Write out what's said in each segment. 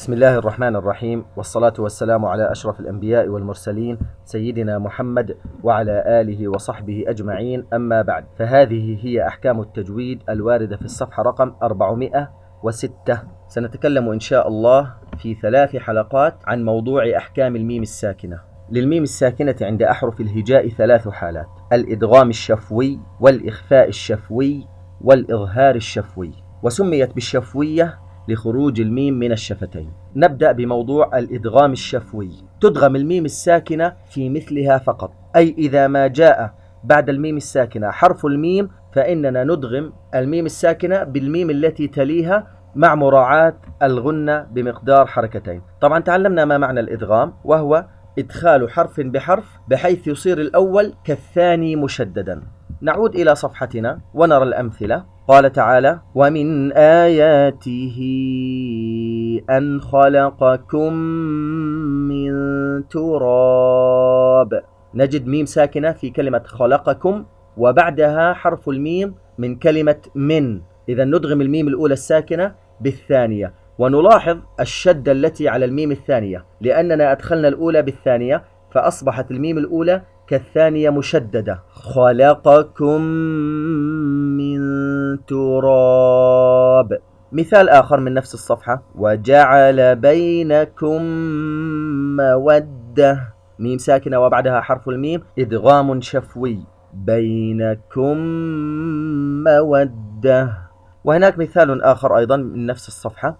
بسم الله الرحمن الرحيم، والصلاة والسلام على أشرف الأنبياء والمرسلين سيدنا محمد وعلى آله وصحبه أجمعين. أما بعد، فهذه هي أحكام التجويد الواردة في الصفحة رقم 406. سنتكلم إن شاء الله في 3 حلقات عن موضوع أحكام الميم الساكنة. للميم الساكنة عند أحرف الهجاء 3 حالات: الإدغام الشفوي، والإخفاء الشفوي، والإظهار الشفوي. وسميت بالشفوية لخروج الميم من الشفتين. نبدأ بموضوع الإدغام الشفوي. تدغم الميم الساكنة في مثلها فقط، أي إذا ما جاء بعد الميم الساكنة حرف الميم فإننا ندغم الميم الساكنة بالميم التي تليها مع مراعاة الغنة بمقدار حركتين. طبعا تعلمنا ما معنى الإدغام، وهو إدخال حرف بحرف بحيث يصير الأول كالثاني مشددا. نعود إلى صفحتنا ونرى الأمثلة. قال تعالى: ومن آياته أن خلقكم من تراب. نجد ميم ساكنة في كلمة خلقكم وبعدها حرف الميم من كلمة من، إذا ندغم الميم الأولى الساكنة بالثانية، ونلاحظ الشدة التي على الميم الثانية لأننا أدخلنا الأولى بالثانية فأصبحت الميم الأولى كالثانية مشددة. خلقكم من تراب. مثال آخر من نفس الصفحة: وجعل بينكم مودة. ميم ساكنة وبعدها حرف الميم إدغام شفوي، بينكم مودة. وهناك مثال آخر أيضا من نفس الصفحة: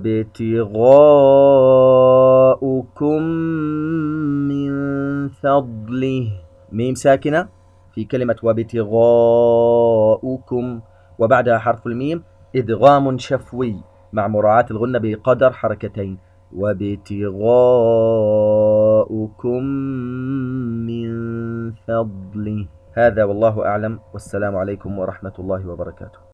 وابتغاؤكم من فضله. ميم ساكنة في كلمة وابتغاؤكم وبعدها حرف الميم إدغام شفوي مع مراعاة الغنة بقدر حركتين، وابتغاؤكم من فضله. هذا والله أعلم، والسلام عليكم ورحمة الله وبركاته.